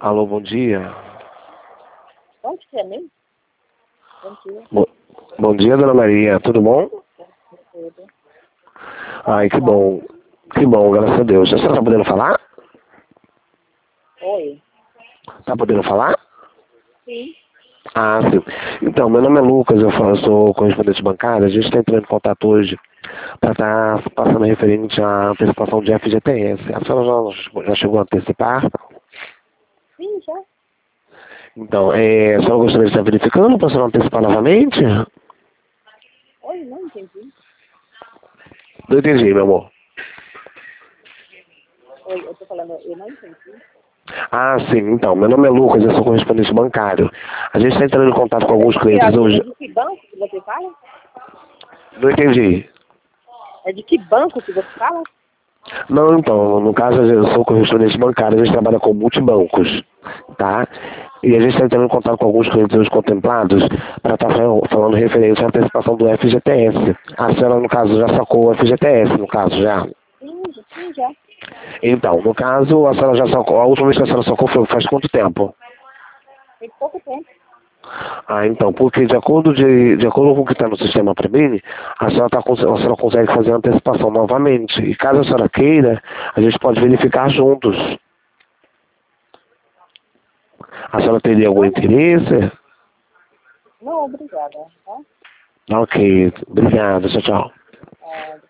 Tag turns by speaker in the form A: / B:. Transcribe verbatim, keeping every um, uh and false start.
A: Alô, bom dia.
B: Onde que é mesmo? Bom dia.
A: Bo- bom dia, dona Maria. Tudo bom?
B: Tudo.
A: Ai, que bom. Que bom, graças a Deus. A senhora tá podendo falar?
B: Oi.
A: Tá podendo falar?
B: Sim.
A: Ah, sim. Então, meu nome é Lucas, eu falo- sou correspondente bancário. A gente está entrando em contato hoje para estar passando referente à antecipação de F G T S. A senhora já, já chegou a antecipar?
B: Sim, já.
A: Então, é, a senhora gostaria de estar verificando para a senhora antecipar novamente?
B: Oi, não entendi.
A: Não entendi, meu amor.
B: Oi, eu tô falando, eu não entendi.
A: Ah, sim. Então, meu nome é Lucas, eu sou correspondente bancário. A gente está entrando em contato com
B: É
A: alguns
B: de, que,
A: clientes
B: é
A: hoje.
B: de que banco que você fala?
A: Não entendi.
B: É de que banco que você fala?
A: Não, então, no caso eu sou correspondente bancário, a gente trabalha com multibancos, tá? E a gente está entrando em contato com alguns clientes hoje contemplados para estar falando referente à antecipação do F G T S. A senhora, no caso, já sacou o F G T S, no caso, já.
B: Sim, sim, já.
A: Então, no caso, a senhora já sacou, a última vez que a senhora sacou foi faz quanto tempo?
B: Tem pouco tempo.
A: Ah, então, porque de acordo, de, de acordo com o que está no sistema Premini, a senhora, tá, cons- a senhora consegue fazer a antecipação novamente. E caso a senhora queira, a gente pode verificar juntos. A senhora teria algum
B: Não, não.
A: interesse?
B: Não, obrigada. Tá?
A: Ok, obrigado, tchau, tchau.
B: Ah,